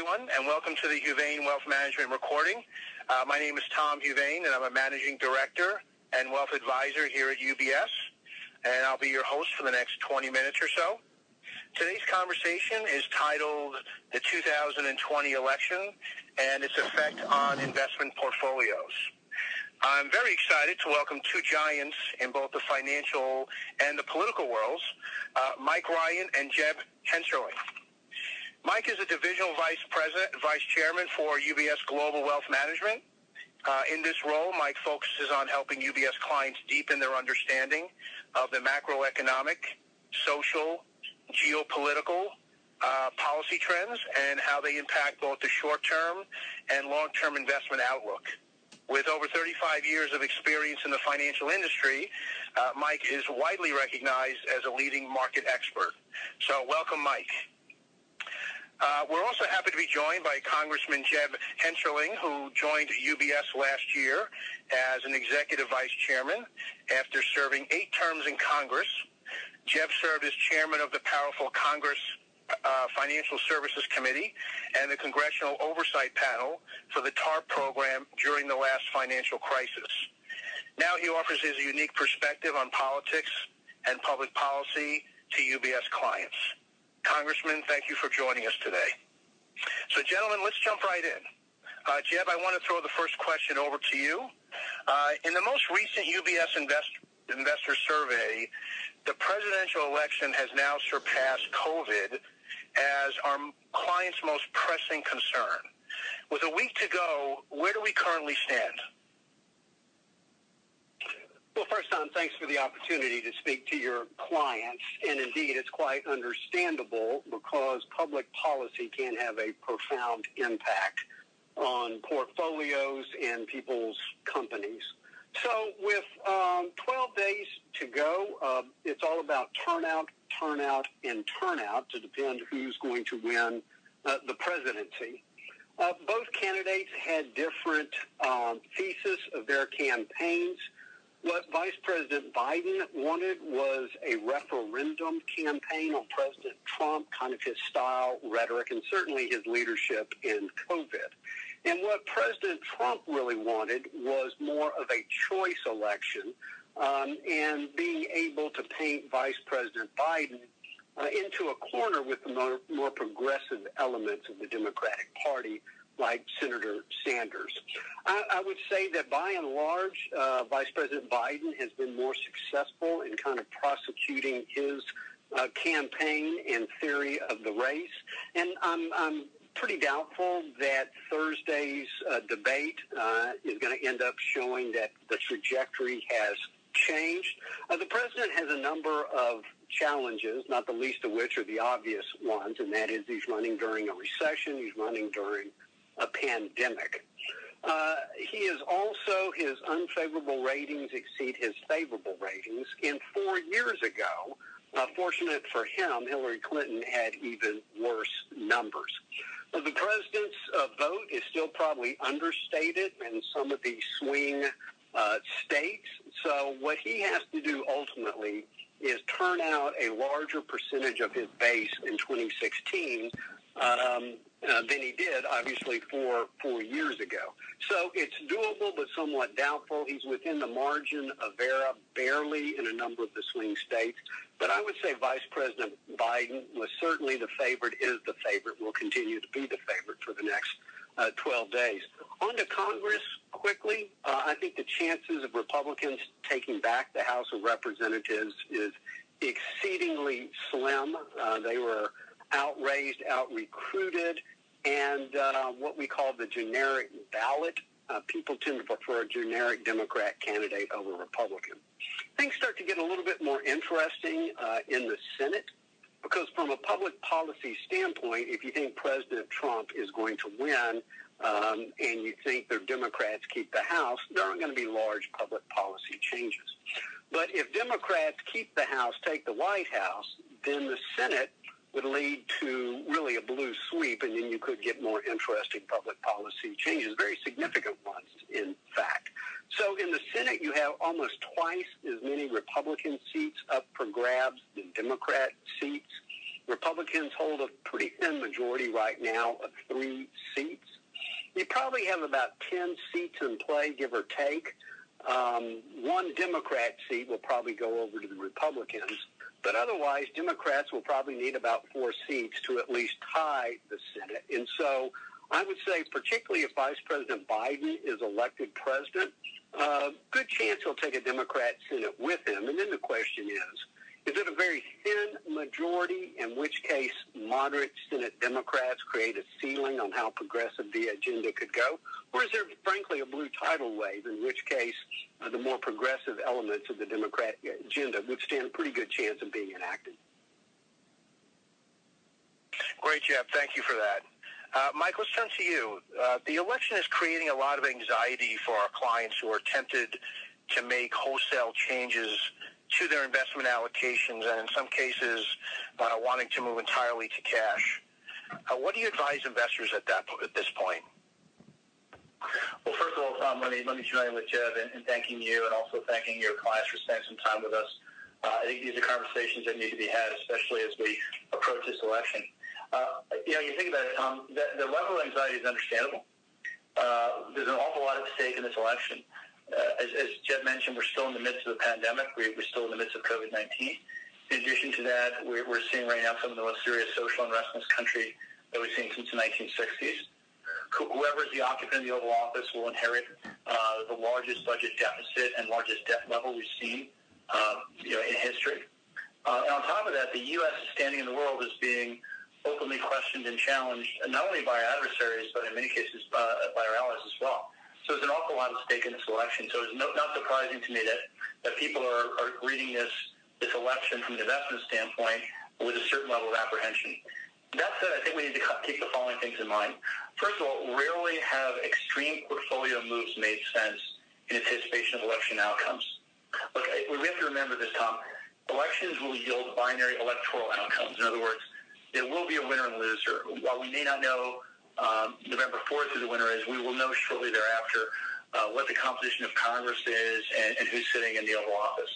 everyone, and welcome to the Huvane Wealth Management recording. My name is Tom Huvane, and I'm a Managing Director and Wealth Advisor here at UBS, and I'll be your host for the next 20 minutes or so. Today's conversation is titled The 2020 Election and Its Effect on Investment Portfolios. I'm very excited to welcome two giants in both the financial and the political worlds, Mike Ryan and Jeb Hensarling. Mike is a Divisional Vice Chairman for UBS Global Wealth Management. In this role, Mike focuses on helping UBS clients deepen their understanding of the macroeconomic, social, geopolitical, policy trends and how they impact both the short-term and long-term investment outlook. With over 35 years of experience in the financial industry, Mike is widely recognized as a leading market expert. So welcome, Mike. We're also happy to be joined by Congressman Jeb Hensarling, who joined UBS last year as an Executive Vice Chairman after serving 8 terms in Congress. Jeb served as Chairman of the powerful Congress Financial Services Committee and the Congressional Oversight Panel for the TARP program during the last financial crisis. Now he offers his unique perspective on politics and public policy to UBS clients. Congressman, thank you for joining us today. So, gentlemen, let's jump right in. Jeb, I want to throw the first question over to you. In the most recent UBS investor survey, the presidential election has now surpassed COVID as our clients' most pressing concern. With a week to go, where do we currently stand? Well, first, Tom, thanks for the opportunity to speak to your clients. And indeed, it's quite understandable because public policy can have a profound impact on portfolios and people's companies. So with 12 days to go, it's all about turnout, and turnout to depend who's going to win the presidency. Both candidates had different thesis of their campaigns. What Vice President Biden wanted was a referendum campaign on President Trump, kind of his style, rhetoric, and certainly his leadership in COVID. And what President Trump really wanted was more of a choice election and being able to paint Vice President Biden into a corner with the more progressive elements of the Democratic Party, like Senator Sanders. I would say that by and large, Vice President Biden has been more successful in kind of prosecuting his campaign and theory of the race. And I'm pretty doubtful that Thursday's debate is going to end up showing that the trajectory has changed. The president has a number of challenges, not the least of which are the obvious ones, and that is he's running during a recession, he's running during a pandemic. His unfavorable ratings exceed his favorable ratings. And 4 years ago, fortunate for him, Hillary Clinton had even worse numbers. The president's vote is still probably understated in some of the swing states. So what he has to do ultimately is turn out a larger percentage of his base in 2016 than he did, obviously, 4 years ago. So it's doable, but somewhat doubtful. He's within the margin of error, barely in a number of the swing states. But I would say Vice President Biden was certainly the favorite, is the favorite, will continue to be the favorite for the next 12 days. On to Congress quickly. I think the chances of Republicans taking back the House of Representatives is exceedingly slim. They were outraised, out-recruited, and what we call the generic ballot. People tend to prefer a generic Democrat candidate over Republican. Things start to get a little bit more interesting in the Senate because from a public policy standpoint, if you think President Trump is going to win and you think the Democrats keep the House, there aren't going to be large public policy changes. But if Democrats keep the House, take the White House, then the Senate would lead to really a blue sweep, and then you could get more interesting public policy changes, very significant ones, in fact. So in the Senate, you have almost twice as many Republican seats up for grabs than Democrat seats. Republicans hold a pretty thin majority right now of 3 seats. You probably have about 10 seats in play, give or take. One Democrat seat will probably go over to the Republicans, but otherwise Democrats will probably need about 4 seats to at least tie the Senate. And so I would say, particularly if Vice President Biden is elected president, good chance he'll take a Democrat Senate with him. And then the question is it a very thin majority, in which case moderate Senate Democrats create a ceiling on how progressive the agenda could go? Or is there, frankly, a blue tidal wave, in which case the more progressive elements of the Democrat agenda would stand a pretty good chance of being enacted? Great, Jeff. Thank you for that. Mike, let's turn to you. The election is creating a lot of anxiety for our clients who are tempted to make wholesale changes to their investment allocations and in some cases wanting to move entirely to cash. What do you advise investors at this point? Well, first of all, Tom, let me join in with Jeff in thanking you and also thanking your clients for spending some time with us. I think these are conversations that need to be had, especially as we approach this election. You think about it, Tom, the level of anxiety is understandable. There's an awful lot at stake in this election. As Jeff mentioned, we're still in the midst of the pandemic. We're still in the midst of COVID-19. In addition to that, we're seeing right now some of the most serious social unrest in this country that we've seen since the 1960s. Whoever is the occupant of the Oval Office will inherit the largest budget deficit and largest debt level we've seen in history. And on top of that, the U.S. standing in the world is being openly questioned and challenged, not only by our adversaries, but in many cases by our allies as well. So there's an awful lot at stake in this election. So it's not surprising to me that people are reading this election from an investment standpoint with a certain level of apprehension. That said, I think we need to keep the following things in mind. First of all, rarely have extreme portfolio moves made sense in anticipation of election outcomes. Look, we have to remember this, Tom. Elections will yield binary electoral outcomes. In other words, there will be a winner and loser. While we may not know November 4th who the winner is, we will know shortly thereafter what the composition of Congress is and who's sitting in the Oval Office.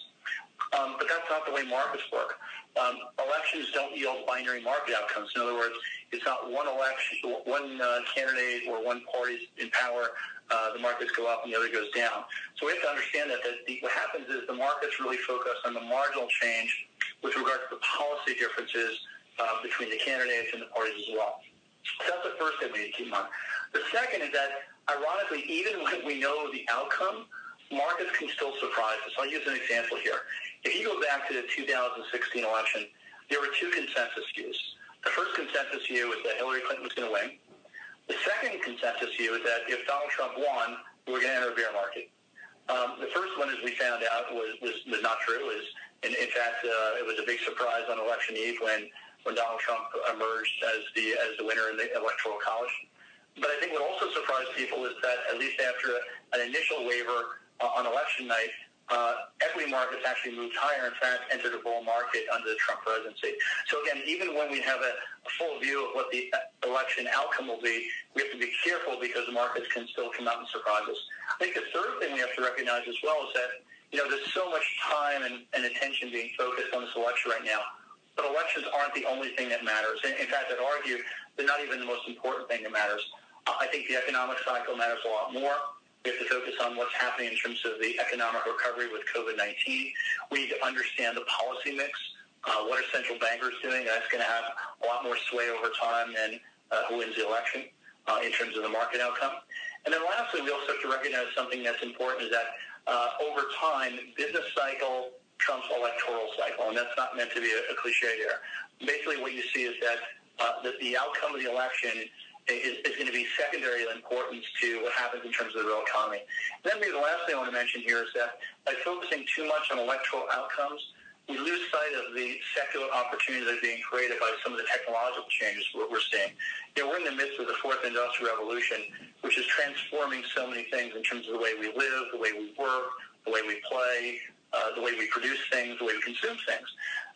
But that's not the way markets work. Elections don't yield binary market outcomes. In other words, it's not one election, one candidate or one party in power, the markets go up and the other goes down. So we have to understand that what happens is the markets really focus on the marginal change with regard to the policy differences between the candidates and the parties as well. So that's the first thing we need to keep in mind. The second is that, ironically, even when we know the outcome, markets can still surprise us. I'll use an example here. If you go back to the 2016 election, there were 2 consensus views. The first consensus view was that Hillary Clinton was going to win. The second consensus view is that if Donald Trump won, we were going to enter a bear market. The first one, as we found out, was not true. In fact, it was a big surprise on election eve when Donald Trump emerged as the winner in the Electoral College. But I think what also surprised people is that at least after an initial waiver on election night, equity markets actually moved higher, in fact, entered a bull market under the Trump presidency. So again, even when we have a full view of what the election outcome will be, we have to be careful because the markets can still come out and surprise us. I think the third thing we have to recognize as well is that, there's so much time and attention being focused on this election right now. But elections aren't the only thing that matters. In fact, I'd argue they're not even the most important thing that matters. I think the economic cycle matters a lot more. We have to focus on what's happening in terms of the economic recovery with COVID-19. We need to understand the policy mix. What are central bankers doing? That's going to have a lot more sway over time than who wins the election in terms of the market outcome. And then lastly, we also have to recognize something that's important is that over time, business cycle trumps electoral cycle, and that's not meant to be a cliche there. Basically, what you see is that the outcome of the election is going to be secondary importance to what happens in terms of the real economy. And then maybe the last thing I want to mention here is that by focusing too much on electoral outcomes, we lose sight of the secular opportunities that are being created by some of the technological changes we're seeing. We're in the midst of the 4th Industrial Revolution, which is transforming so many things in terms of the way we live, the way we work, the way we play, the way we produce things, the way we consume things.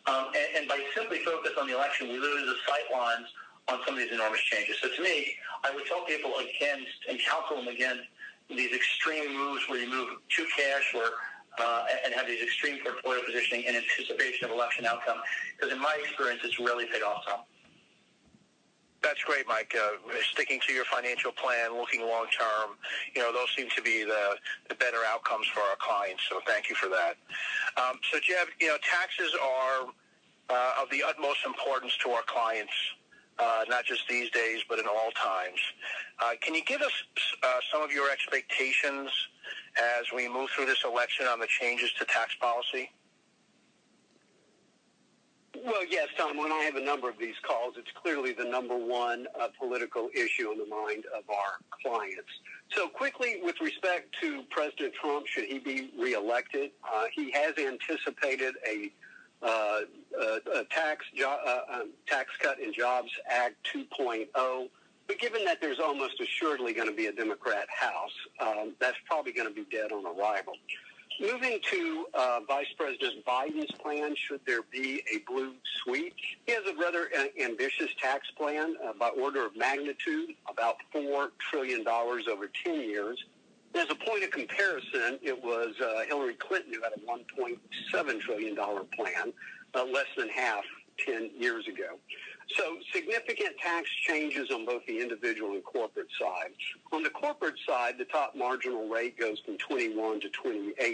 And by simply focus on the election, we lose the sight lines on some of these enormous changes. So to me, I would tell people against and counsel them against these extreme moves where you move to cash or and have these extreme portfolio positioning in anticipation of election outcome. Because in my experience, it's really paid off, Tom. That's great, Mike. Sticking to your financial plan, looking long term, those seem to be the better outcomes for our clients. So thank you for that. So Jeb, taxes are of the utmost importance to our clients, not just these days, but in all times. Can you give us some of your expectations as we move through this election on the changes to tax policy? Well, yes, Tom, when I have a number of these calls, it's clearly the number one political issue on the mind of our clients. So quickly, with respect to President Trump, should he be reelected, he has anticipated a Tax Cut and Jobs Act 2.0. But given that there's almost assuredly going to be a Democrat House, that's probably going to be dead on arrival. Moving to Vice President Biden's plan, should there be a blue sweep, he has a rather ambitious tax plan by order of magnitude, about $4 trillion over 10 years. As a point of comparison, it was Hillary Clinton who had a $1.7 trillion plan, less than half 10 years ago. So significant tax changes on both the individual and corporate side. On the corporate side, the top marginal rate goes from 21 to 28%.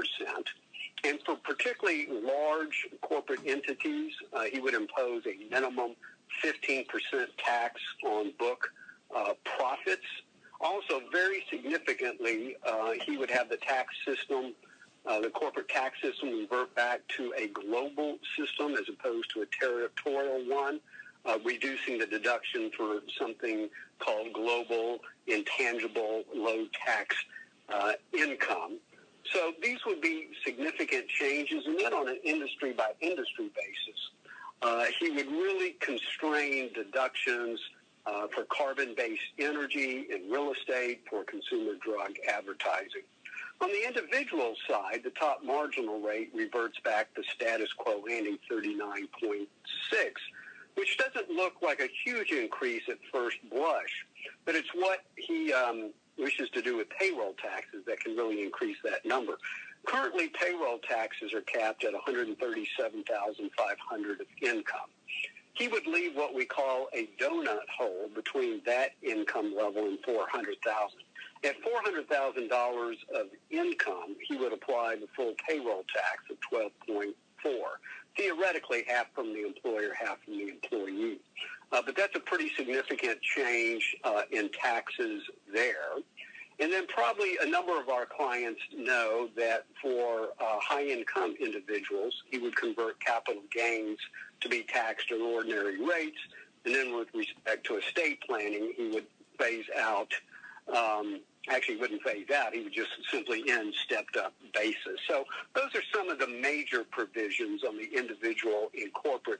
And for particularly large corporate entities, he would impose a minimum 15% tax on book profits. Also, very significantly, he would have the tax system, the corporate tax system, revert back to a global system as opposed to a territorial one, reducing the deduction for something called global intangible low tax income. So these would be significant changes. And then on an industry-by-industry basis, he would really constrain deductions for carbon-based energy and real estate, for consumer drug advertising. On the individual side, the top marginal rate reverts back to status quo ante 39.6, which doesn't look like a huge increase at first blush, but it's what he wishes to do with payroll taxes that can really increase that number. Currently, payroll taxes are capped at $137,500 of income. He would leave what we call a donut hole between that income level and $400,000. At $400,000 of income, he would apply the full payroll tax of 12.4. Theoretically, half from the employer, half from the employee. But that's a pretty significant change in taxes there. And then probably a number of our clients know that for high-income individuals, he would convert capital gains to be taxed at ordinary rates. And then with respect to estate planning, he would phase out, actually wouldn't phase out, he would just simply end stepped-up basis. So those are some of the major provisions on the individual and corporate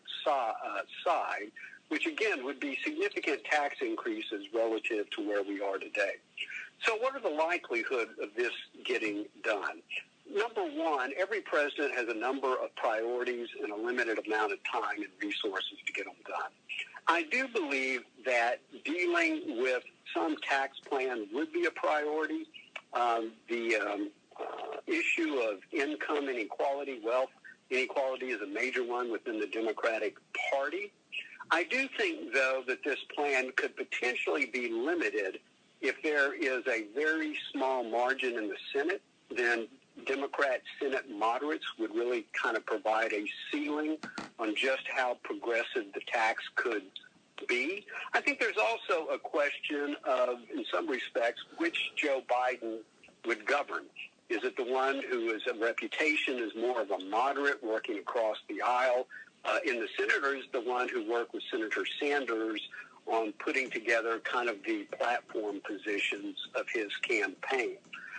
side, which again would be significant tax increases relative to where we are today. So what are the likelihood of this getting done? Number one, every president has a number of priorities and a limited amount of time and resources to get them done. I do believe that dealing with some tax plan would be a priority. The issue of income inequality, wealth inequality is a major one within the Democratic Party. I do think, though, that this plan could potentially be limited if there is a very small margin in the Senate. Then Democrat Senate moderates would really kind of provide a ceiling on just how progressive the tax could be. I think there's also a question of, in some respects, which Joe Biden would govern. Is it the one who is a reputation as more of a moderate working across the aisle in the Senate, or is the one who worked with Senator Sanders on putting together kind of the platform positions of his campaign?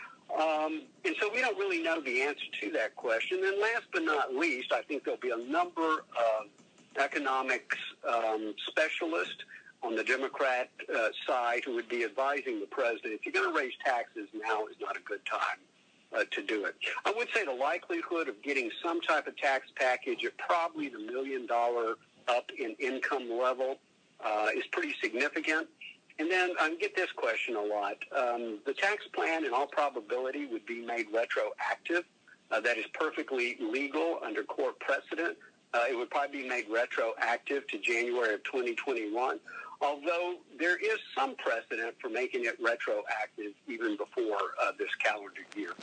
And so we don't really know the answer to that question. And last but not least, I think there'll be a number of economics specialists on the Democrat side who would be advising the president, if you're going to raise taxes, now is not a good time to do it. I would say the likelihood of getting some type of tax package at probably the $1 million up in income level is pretty significant. And then I get this question a lot. The tax plan, in all probability, would be made retroactive That is perfectly legal under court precedent. It would probably be made retroactive to January of 2021, although there is some precedent for making it retroactive even before this calendar year.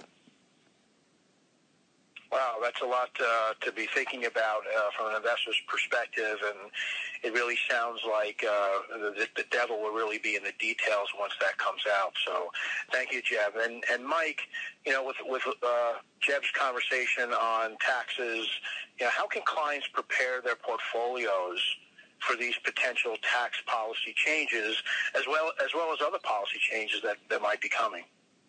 Wow, that's a lot to be thinking about from an investor's perspective, and it really sounds like the devil will really be in the details once that comes out. So thank you, Jeb. And Mike, with Jeb's conversation on taxes, how can clients prepare their portfolios for these potential tax policy changes, as well as other policy changes that might be coming?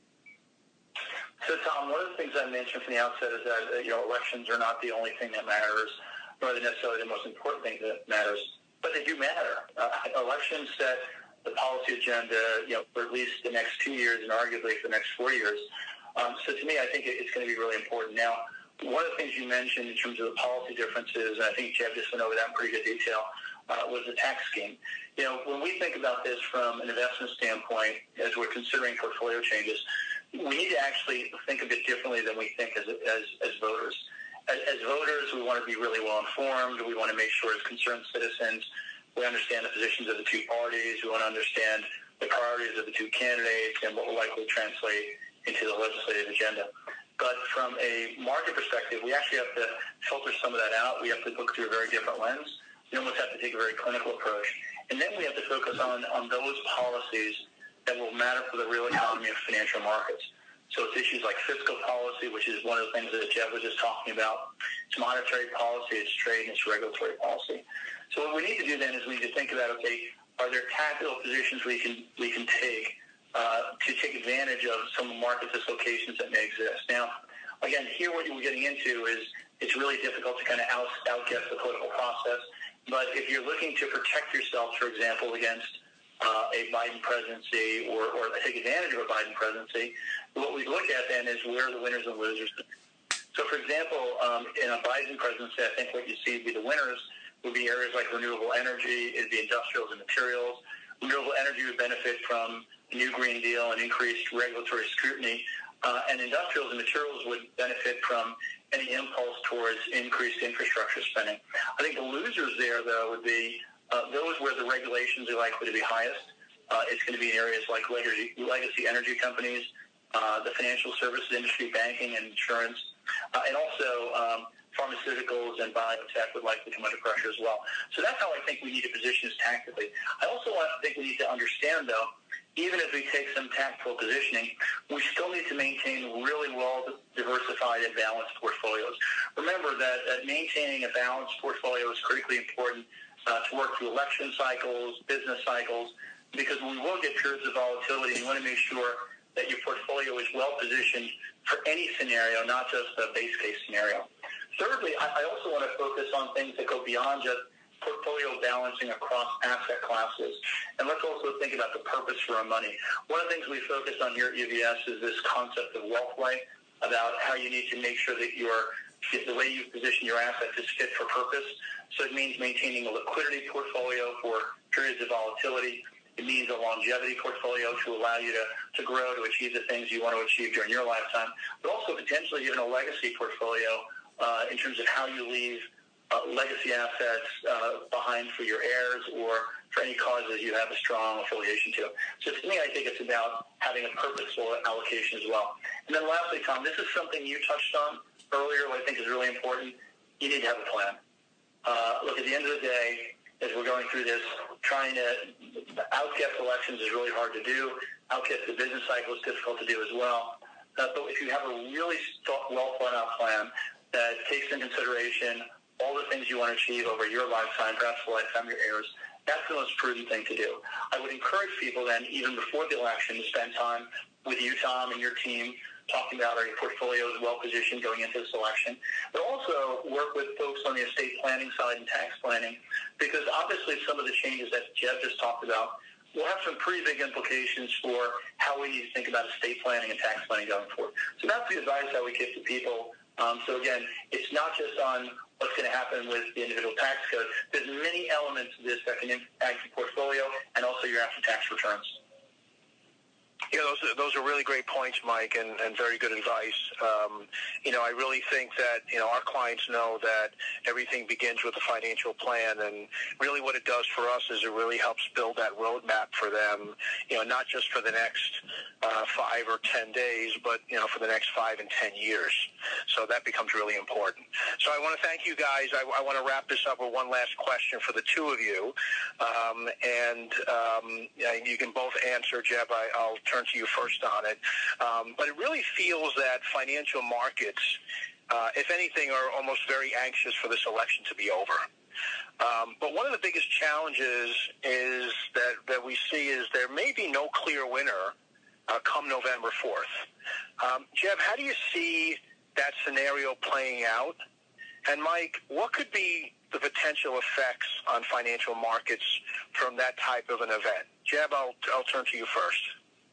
So, Tom, one of the things I mentioned from the outset is that elections are not the only thing that matters, nor necessarily the most important thing that matters, but they do matter. Elections set the policy agenda, for at least the next 2 years and arguably for the next 4 years. So, to me, I think it's going to be really important. Now, one of the things you mentioned in terms of the policy differences, and I think Jeb just went over that in pretty good detail, was the tax scheme. When we think about this from an investment standpoint, as we're considering portfolio changes, we need to actually think a bit differently than we think as voters. As voters, we want to be really well informed. We want to make sure as concerned citizens, we understand the positions of the two parties. We want to understand the priorities of the two candidates and what will likely translate into the legislative agenda. But from a market perspective, we actually have to filter some of that out. We have to look through a very different lens. We almost have to take a very clinical approach. And then we have to focus on those policies that will matter for the real economy of financial markets. So it's issues like fiscal policy, which is one of the things that Jeb was just talking about. It's monetary policy, it's trade, and it's regulatory policy. So what we need to do then is we need to think about, okay, are there tactical positions we can take to take advantage of some market dislocations that may exist? Now, again, here what we're getting into is it's really difficult to kind of outguess the political process. But if you're looking to protect yourself, for example, against a Biden presidency or take advantage of a Biden presidency, what we look at then is where are the winners and losers. So, for example, in a Biden presidency, I think what you see would be the winners would be areas like renewable energy, it'd be industrials and materials. Renewable energy would benefit from the new Green Deal and increased regulatory scrutiny, and industrials and materials would benefit from any impulse towards increased infrastructure spending. I think the losers there, though, would be those where the regulations are likely to be highest. It's going to be in areas like legacy energy companies, the financial services industry, banking and insurance, and also pharmaceuticals and biotech would likely come under pressure as well. So that's how I think we need to position this tactically. I also think we need to understand, though, even if we take some tactical positioning, we still need to maintain really well diversified and balanced portfolios. Remember that maintaining a balanced portfolio is critically important to work through election cycles, business cycles, because we will get periods of volatility, and you want to make sure that your portfolio is well positioned for any scenario, not just a base case scenario. Thirdly, I also want to focus on things that go beyond just portfolio balancing across asset classes. And let's also think about the purpose for our money. One of the things we focus on here at UBS is this concept of wealth play, about how you need to make sure that the way you position your assets is fit for purpose. So it means maintaining a liquidity portfolio for periods of volatility. It means a longevity portfolio to allow you to grow, to achieve the things you want to achieve during your lifetime, but also potentially even a legacy portfolio in terms of how you leave legacy assets behind for your heirs or for any causes you have a strong affiliation to. So to me, I think it's about having a purposeful allocation as well. And then lastly, Tom, this is something you touched on earlier, what I think is really important. You need to have a plan. Look, at the end of the day, as we're going through this, trying to outguess elections is really hard to do. Outguess the business cycle is difficult to do as well. But if you have a really well thought out plan that takes into consideration all the things you want to achieve over your lifetime, perhaps the lifetime of your heirs, that's the most prudent thing to do. I would encourage people then, even before the election, to spend time with you, Tom, and your team, talking about are your portfolios well-positioned going into this election, but also work with folks on the estate planning side and tax planning, because obviously some of the changes that Jeb just talked about will have some pretty big implications for how we need to think about estate planning and tax planning going forward. So that's the advice that we give to people. So again, it's not just on what's going to happen with the individual tax code. There's many elements of this that can impact your portfolio and also your after-tax returns. Yeah, those are really great points, Mike, and very good advice. I really think that, our clients know that everything begins with a financial plan, and really what it does for us is it really helps build that roadmap for them, not just for the next 5 or 10 days, but, for the next 5 and 10 years. So that becomes really important. So I want to thank you guys. I want to wrap this up with one last question for the two of you. You can both answer. Jeb, I'll turn to you first on it. But it really feels that financial markets, if anything, are almost very anxious for this election to be over. But one of the biggest challenges is that we see is there may be no clear winner come November 4th. Jeb, how do you see that scenario playing out? And Mike, what could be the potential effects on financial markets from that type of an event? Jeb, I'll turn to you first.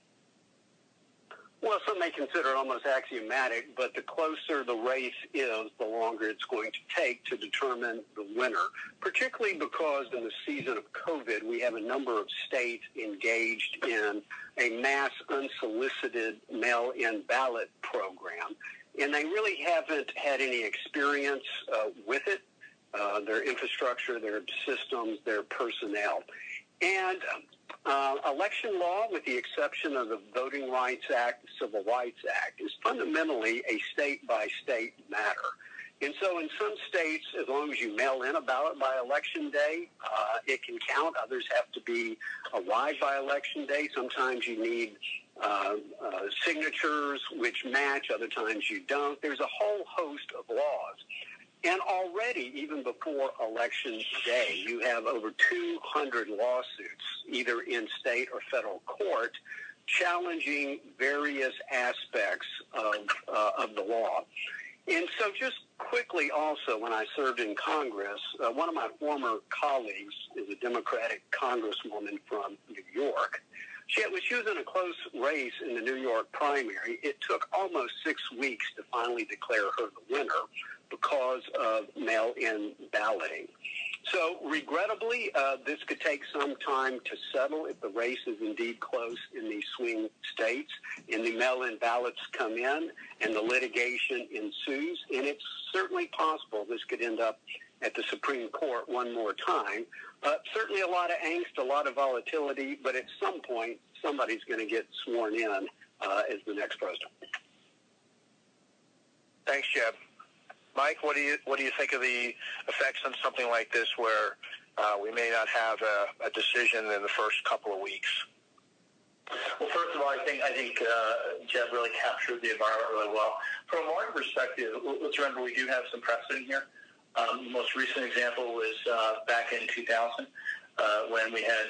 Well, some may consider it almost axiomatic, but the closer the race is, the longer it's going to take to determine the winner, particularly because in the season of COVID, we have a number of states engaged in a mass unsolicited mail-in ballot program, and they really haven't had any experience with it, their infrastructure, their systems, their personnel. And election law, with the exception of the Voting Rights Act, the Civil Rights Act, is fundamentally a state-by-state matter. And so in some states, as long as you mail in a ballot by Election Day, it can count. Others have to be arrived by Election Day. Sometimes you need signatures which match. Other times you don't. There's a whole host of laws. And already, even before Election Day, you have over 200 lawsuits, either in state or federal court, challenging various aspects of the law. And so just quickly also, when I served in Congress, one of my former colleagues is a Democratic congresswoman from New York. She was in a close race in the New York primary. It took almost 6 weeks to finally declare her the winner because of mail-in balloting. So regrettably, this could take some time to settle if the race is indeed close in these swing states and the mail-in ballots come in and the litigation ensues. And it's certainly possible this could end up at the Supreme Court one more time. Certainly a lot of angst, a lot of volatility, but at some point, somebody's going to get sworn in as the next president. Thanks, Jeb. Mike, what do you think of the effects on something like this where we may not have a decision in the first couple of weeks? Well, first of all, I think Jeb really captured the environment really well. From a market perspective, let's remember we do have some precedent here. The most recent example was back in 2000 when we had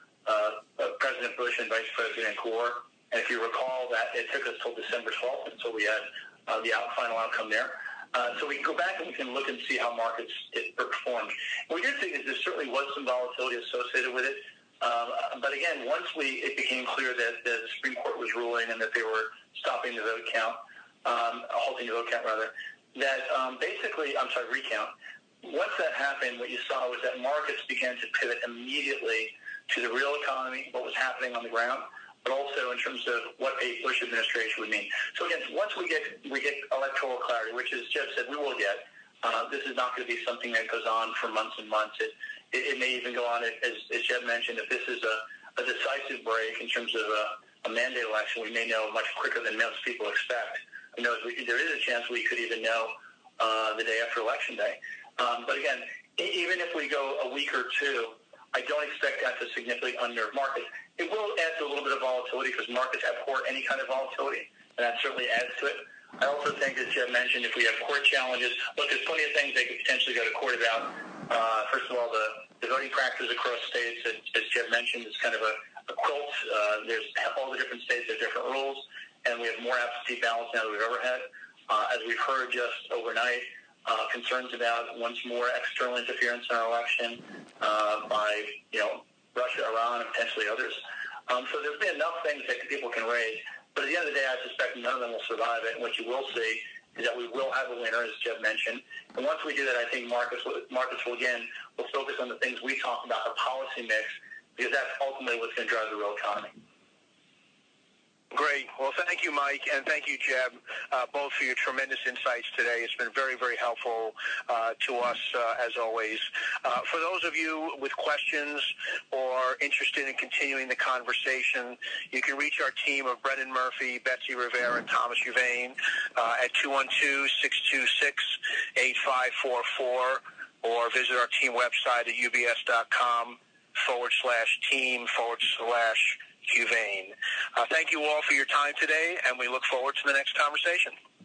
President Bush and Vice President Gore. And if you recall, that it took us till December 12th until we had the final outcome there. So we can go back and we can look and see how markets performed. What we did think is there certainly was some volatility associated with it. But again, once it became clear that the Supreme Court was ruling and that they were stopping the vote count, halting the vote count rather, that recount. Once that happened, what you saw was that markets began to pivot immediately to the real economy, what was happening on the ground, but also in terms of what a Bush administration would mean. So again, once we get electoral clarity, which as Jeff said, we will get, this is not going to be something that goes on for months and months. It may even go on, as Jeff mentioned, if this is a decisive break in terms of a mandate election, we may know much quicker than most people expect. Who knows, there is a chance we could even know the day after Election Day. But again, even if we go a week or two, I don't expect that to significantly unnerve markets. It will add to a little bit of volatility because markets abhor any kind of volatility, and that certainly adds to it. I also think, as Jeb mentioned, if we have court challenges, look, there's plenty of things they could potentially go to court about. First of all, the voting practices across states, as Jeb mentioned, is kind of a quilt. There's all the different states have different rules, and we have more absentee ballots now than we've ever had. As we've heard just overnight, concerns about once more external interference in our election by Russia, Iran, and potentially others. So there's been enough things that people can raise. But at the end of the day, I suspect none of them will survive it. And what you will see is that we will have a winner, as Jeb mentioned. And once we do that, I think markets will again focus on the things we talk about, the policy mix, because that's ultimately what's going to drive the real economy. Great. Well, thank you, Mike, and thank you, Jeb, both for your tremendous insights today. It's been very, very helpful to us, as always. For those of you with questions or interested in continuing the conversation, you can reach our team of Brendan Murphy, Betsy Rivera, and Thomas Huvane at 212-626-8544, or visit our team website at ubs.com/team/Huvane. Thank you all for your time today, and we look forward to the next conversation.